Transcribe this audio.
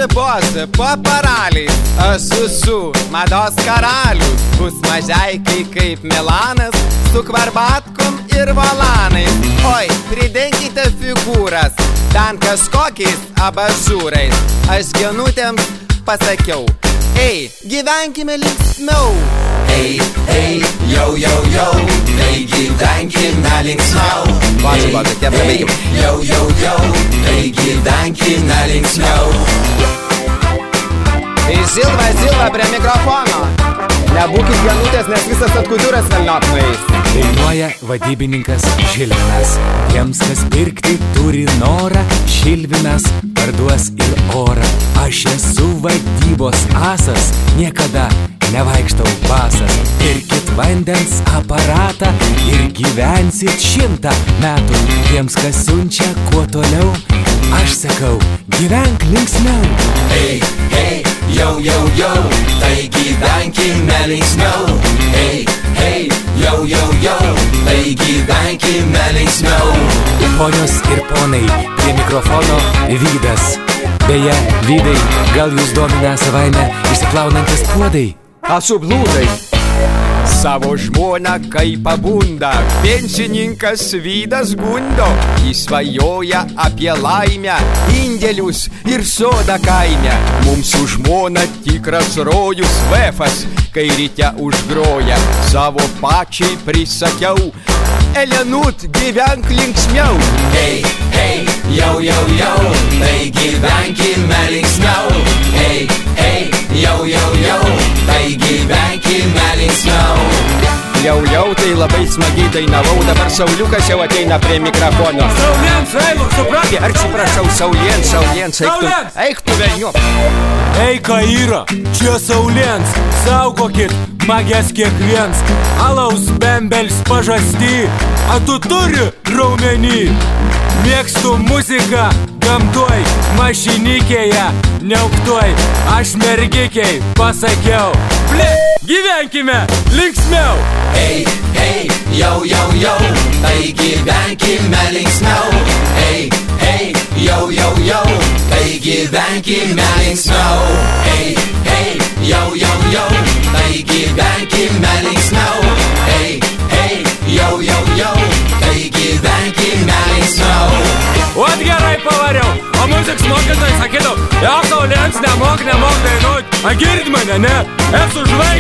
Porsche poza po paraliais, esu su mados karalius. Bus mažeikai kaip Milanas, su kvarbatkom ir volanais. Oi, pridenkite figūras, ten kažkokiais abažūrais. Aš genutėms pasakiau, ei, gyvenkime linksmiau. Ei, ei, jau, jau, jau, tai gyvenkime linksmiau. Ei, jau, jau, jau, tai gyvenkime linksmiau. Zilva prie mikrofono. Nebūkit genutės, nes visas atkuduras velniop nueis. Dainuoja vadybininkas Žilvinas. Tiems, kas pirkti turi norą, Žilvinas parduos ir orą. Aš esu vadybos asas, niekada nevaikštau basas. Pirkit vandens aparatą ir gyvensit 100 metų. Tiems, kas siunčia kuo toliau, aš sakau, gyvenk linksmiau. Ei, ei, jau, jau, jau, tai gyvenkime linksmiau. Ei, ei, jau, jau, jau, tai gyvenkime linksmiau. Ponios ir ponai, prie mikrofono Vydas. Beje, Vydai, gal jūs domina savaime išsiplaunantis puodai? Esu blūdai. Savo žmoną kai pabunda, pensininkas Vydas gundo. Jis svajoja apie laimę, indėlius ir sodą kaime. Mums su žmona tikras rojus vefas, kai ryte užgroja. Savo pačiai prisakiau, Elenut, gyvenk linksmiau. Ei, ei, jau, jau, jau, tai gyvenkime linksmiau. Ei, ei, jau, jau, jau, tai gyvenkime linksmiau. Jau, tai labai smagiai dainavau, dabar Sauliukas jau ateina prie mikrofono. Sauliens, einu, supranti? Atsiprašau, Sauliens, eik tu velniu. Ei, ką yra, čia Sauliens, saugokit, magės kiekviens. Alaus bembelis pažasty, a tu turi raumenį. Mėgstu muziką, gamtoj, mašinikėje, neauktoj. Aš mergikiai pasakiau, gyvenkime linksmiau. Ei, ei, jau, jau, jau, tai gyvenkime linksmiau. Ei, ei, jau, jau, jau, tai gyvenkime linksmiau. Ei, ei, jau, jau, jau, tai gyvenkime linksmiau. Ei, ei, jau, jau, jau, tai gyvenkime linksmiau. Ot gerai pavariau, o muziks mokytojai sakydau, jau Sauliens nemok dainuot. A girdi mane, ne? Esu žvaigždė.